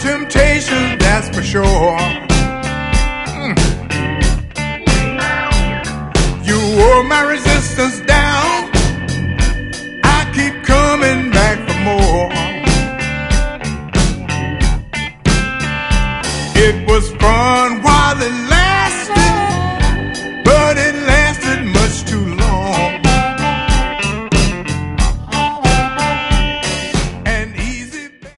temptation, that's for sure. You were my resistance.